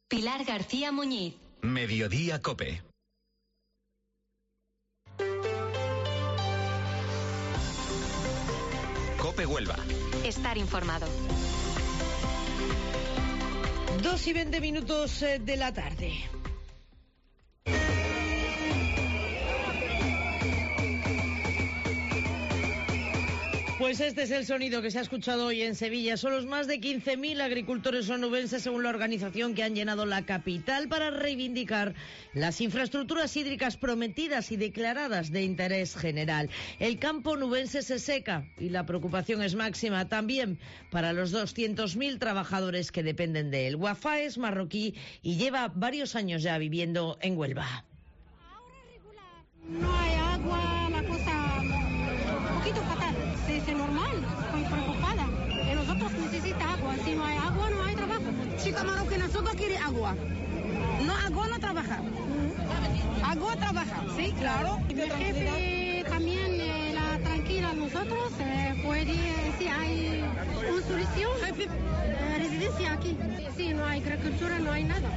Pilar García Muñiz. Mediodía COPE. COPE Huelva. Estar informado. 2:20 de la tarde. Pues este es el sonido que se ha escuchado hoy en Sevilla. Son los más de 15.000 agricultores onubenses, según la organización, que han llenado la capital para reivindicar las infraestructuras hídricas prometidas y declaradas de interés general. El campo onubense se seca y la preocupación es máxima también para los 200.000 trabajadores que dependen de él. Wafa es marroquí y lleva varios años ya viviendo en Huelva. No hay agua, la cosa un poquito fatal. Es normal, estoy preocupada. Y nosotros necesitamos agua. Si no hay agua, no hay trabajo. Chica marroquina solo quiere agua. No, agua no trabaja. Agua trabaja, sí, claro. El jefe también la tranquila a nosotros. Puede, si hay una solución, residencia aquí. Si no hay agricultura, no hay nada.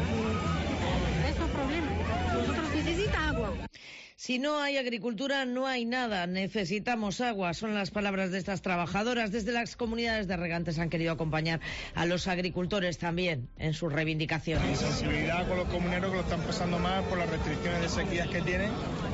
Es un problema. Nosotros necesitamos agua. Si no hay agricultura, no hay nada. Necesitamos agua. Son las palabras de estas trabajadoras. Desde las comunidades de regantes han querido acompañar a los agricultores también en sus reivindicaciones. Sensibilidad con los comuneros que lo están pasando más por las restricciones de sequías que tienen,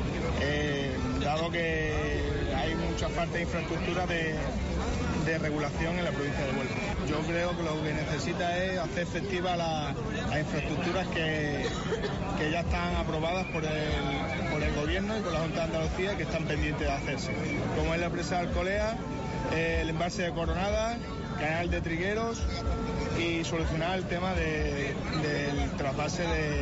dado que hay mucha falta de infraestructura de regulación en la provincia de Huelva. Yo creo que lo que necesita es hacer efectivas las infraestructuras que ya están aprobadas por el gobierno y por la Junta de Andalucía, que están pendientes de hacerse, como es la presa de Alcolea, el embalse de Coronada, canal de Trigueros, y solucionar el tema del trasvase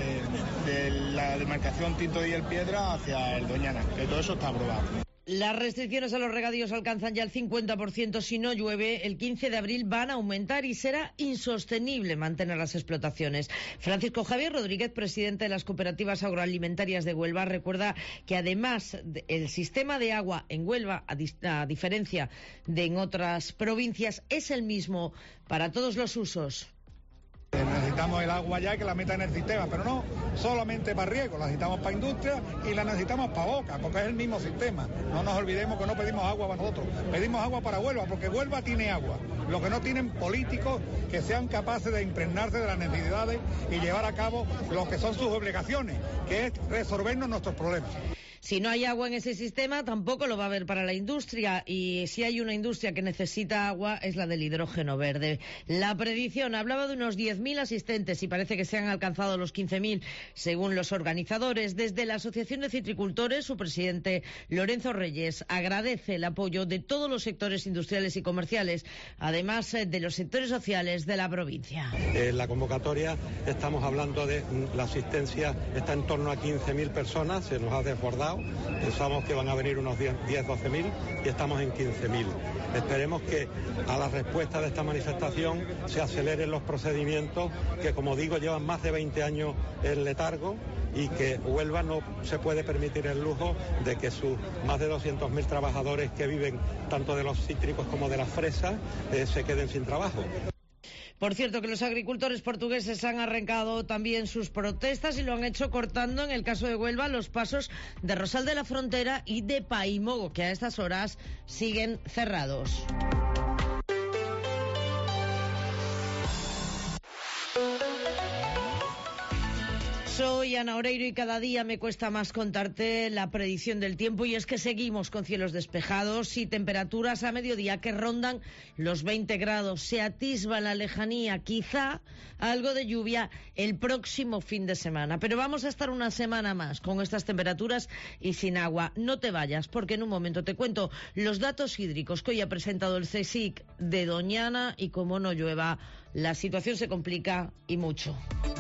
de la demarcación Tinto y el Piedra hacia el Doñana, que todo eso está aprobado. Las restricciones a los regadíos alcanzan ya el 50%. Si no llueve, el 15 de abril van a aumentar y será insostenible mantener las explotaciones. Francisco Javier Rodríguez, presidente de las cooperativas agroalimentarias de Huelva, recuerda que además el sistema de agua en Huelva, a diferencia de en otras provincias, es el mismo para todos los usos. Necesitamos el agua ya, que la metan en el sistema, pero no solamente para riego, la necesitamos para industria y la necesitamos para boca, porque es el mismo sistema. No nos olvidemos que no pedimos agua para nosotros, pedimos agua para Huelva, porque Huelva tiene agua. Lo que no tienen políticos que sean capaces de impregnarse de las necesidades y llevar a cabo lo que son sus obligaciones, que es resolvernos nuestros problemas. Si no hay agua en ese sistema, tampoco lo va a haber para la industria. Y si hay una industria que necesita agua, es la del hidrógeno verde. La predicción hablaba de unos 10.000 asistentes y parece que se han alcanzado los 15.000, según los organizadores. Desde la Asociación de Citricultores, su presidente Lorenzo Reyes agradece el apoyo de todos los sectores industriales y comerciales, además de los sectores sociales de la provincia. En la convocatoria estamos hablando de la asistencia, está en torno a 15.000 personas, se nos ha desbordado. Pensamos que van a venir unos 10-12.000 y estamos en 15.000. Esperemos que a la respuesta de esta manifestación se aceleren los procedimientos que, como digo, llevan más de 20 años en letargo y que Huelva no se puede permitir el lujo de que sus más de 200.000 trabajadores que viven tanto de los cítricos como de las fresas se queden sin trabajo. Por cierto, que los agricultores portugueses han arrancado también sus protestas y lo han hecho cortando, en el caso de Huelva, los pasos de Rosal de la Frontera y de Paimogo, que a estas horas siguen cerrados. Soy Ana Oreiro y cada día me cuesta más contarte la predicción del tiempo, y es que seguimos con cielos despejados y temperaturas a mediodía que rondan los 20 grados. Se atisba en la lejanía, quizá algo de lluvia el próximo fin de semana, pero vamos a estar una semana más con estas temperaturas y sin agua. No te vayas, porque en un momento te cuento los datos hídricos que hoy ha presentado el CSIC de Doñana, y como no llueva, la situación se complica y mucho.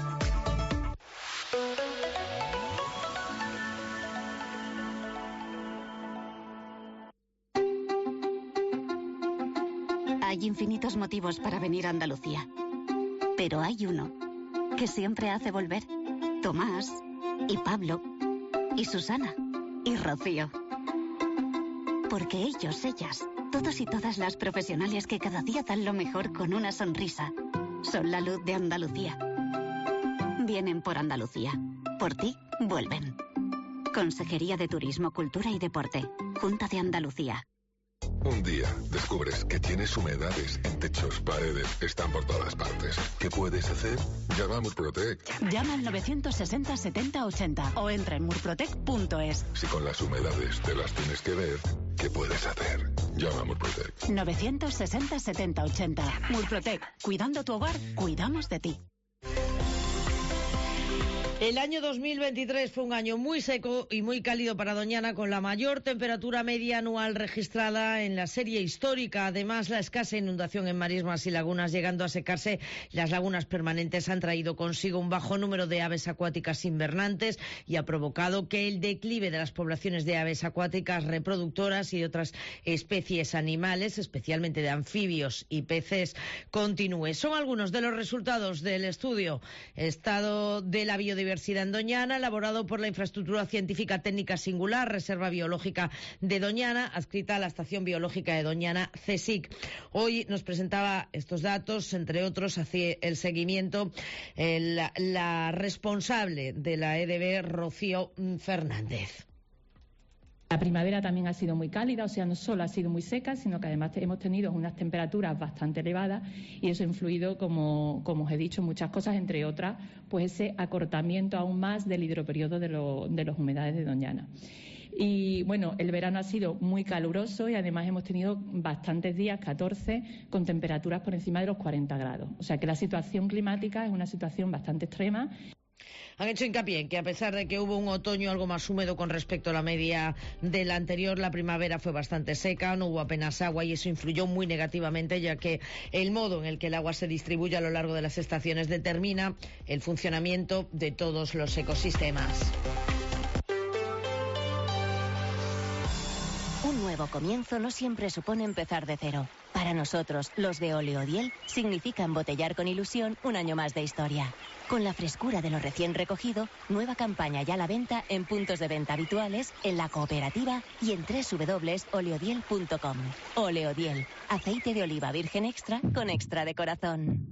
Hay infinitos motivos para venir a Andalucía, pero hay uno que siempre hace volver. Tomás, y Pablo, y Susana, y Rocío. Porque ellos, ellas, todos y todas las profesionales que cada día dan lo mejor con una sonrisa, son la luz de Andalucía. vienen por Andalucía. Por ti, vuelven. Consejería de Turismo, Cultura y Deporte. Junta de Andalucía. Un día descubres que tienes humedades en techos, paredes, están por todas partes. ¿Qué puedes hacer? Llama a Murprotec. Llama al 960 70 80 o entra en murprotec.es. Si con las humedades te las tienes que ver, ¿qué puedes hacer? Llama a Murprotec. 960 70 80. Murprotec. Cuidando tu hogar, cuidamos de ti. El año 2023 fue un año muy seco y muy cálido para Doñana, con la mayor temperatura media anual registrada en la serie histórica. Además, la escasa inundación en marismas y lagunas, llegando a secarse las lagunas permanentes, han traído consigo un bajo número de aves acuáticas invernantes y ha provocado que el declive de las poblaciones de aves acuáticas reproductoras y de otras especies animales, especialmente de anfibios y peces, continúe. Son algunos de los resultados del estudio Estado de la Biodiversidad en Doñana, elaborado por la Infraestructura Científica Técnica Singular, Reserva Biológica de Doñana, adscrita a la Estación Biológica de Doñana, CSIC. Hoy nos presentaba estos datos, entre otros, hacia el seguimiento la responsable de la EDB, Rocío Fernández. La primavera también ha sido muy cálida, o sea, no solo ha sido muy seca, sino que además hemos tenido unas temperaturas bastante elevadas y eso ha influido, como os he dicho, muchas cosas, entre otras, pues ese acortamiento aún más del hidroperiodo de los humedales de Doñana. Y bueno, el verano ha sido muy caluroso y además hemos tenido bastantes días, 14, con temperaturas por encima de los 40 grados. O sea que la situación climática es una situación bastante extrema. Han hecho hincapié en que, a pesar de que hubo un otoño algo más húmedo con respecto a la media del anterior, la primavera fue bastante seca, no hubo apenas agua y eso influyó muy negativamente, ya que el modo en el que el agua se distribuye a lo largo de las estaciones determina el funcionamiento de todos los ecosistemas. Un nuevo comienzo no siempre supone empezar de cero. Para nosotros, los de Oleodiel, significa embotellar con ilusión un año más de historia. Con la frescura de lo recién recogido, nueva campaña ya a la venta en puntos de venta habituales, en la cooperativa y en www.oleodiel.com. Oleodiel, aceite de oliva virgen extra con extra de corazón.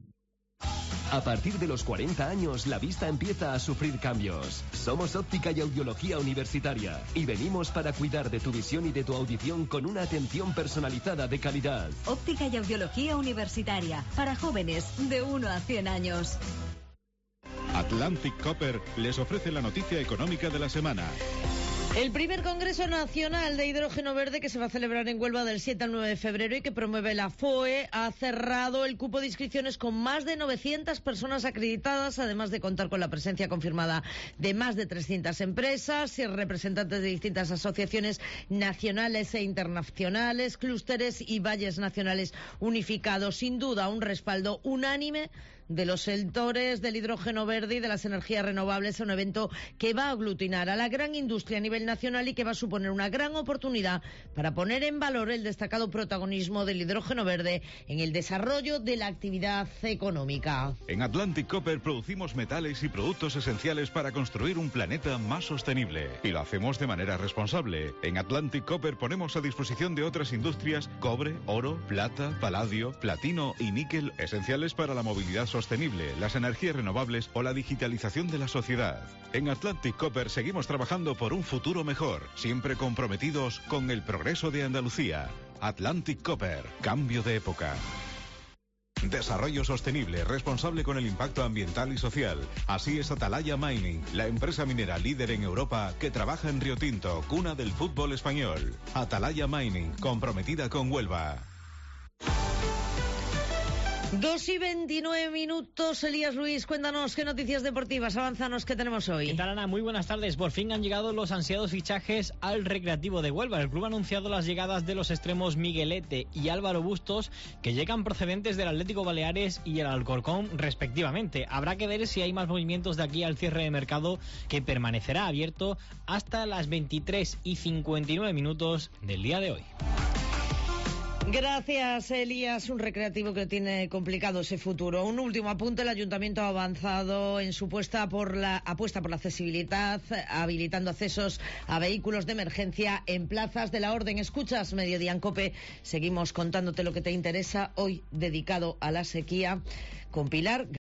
A partir de los 40 años, la vista empieza a sufrir cambios. Somos Óptica y Audiología Universitaria y venimos para cuidar de tu visión y de tu audición con una atención personalizada de calidad. Óptica y Audiología Universitaria, para jóvenes de 1 a 100 años. Atlantic Copper les ofrece la noticia económica de la semana. El primer Congreso Nacional de Hidrógeno Verde, que se va a celebrar en Huelva del 7 al 9 de febrero y que promueve la FOE, ha cerrado el cupo de inscripciones con más de 900 personas acreditadas, además de contar con la presencia confirmada de más de 300 empresas y representantes de distintas asociaciones nacionales e internacionales, clústeres y valles nacionales unificados. Sin duda, un respaldo unánime de los sectores del hidrógeno verde y de las energías renovables, a un evento que va a aglutinar a la gran industria a nivel nacional y que va a suponer una gran oportunidad para poner en valor el destacado protagonismo del hidrógeno verde en el desarrollo de la actividad económica. En Atlantic Copper producimos metales y productos esenciales para construir un planeta más sostenible y lo hacemos de manera responsable. En Atlantic Copper ponemos a disposición de otras industrias cobre, oro, plata, paladio, platino y níquel, esenciales para la movilidad sostenible, las energías renovables o la digitalización de la sociedad. En Atlantic Copper seguimos trabajando por un futuro mejor, siempre comprometidos con el progreso de Andalucía. Atlantic Copper, cambio de época. Desarrollo sostenible, responsable con el impacto ambiental y social. Así es Atalaya Mining, la empresa minera líder en Europa que trabaja en Río Tinto, cuna del fútbol español. Atalaya Mining, comprometida con Huelva. 2:29. Elías Luis, cuéntanos qué noticias deportivas, avánzanos, qué tenemos hoy. ¿Qué tal, Ana? Muy buenas tardes. Por fin han llegado los ansiados fichajes al Recreativo de Huelva. El club ha anunciado las llegadas de los extremos Miguelete y Álvaro Bustos, que llegan procedentes del Atlético Baleares y el Alcorcón, respectivamente. Habrá que ver si hay más movimientos de aquí al cierre de mercado, que permanecerá abierto hasta las 23:59 del día de hoy. Gracias, Elías. Un Recreativo que tiene complicado ese futuro. Un último apunte: el Ayuntamiento ha avanzado en su apuesta por la accesibilidad, habilitando accesos a vehículos de emergencia en plazas de la orden. Escuchas Mediodía en COPE. Seguimos contándote lo que te interesa, hoy dedicado a la sequía, con Pilar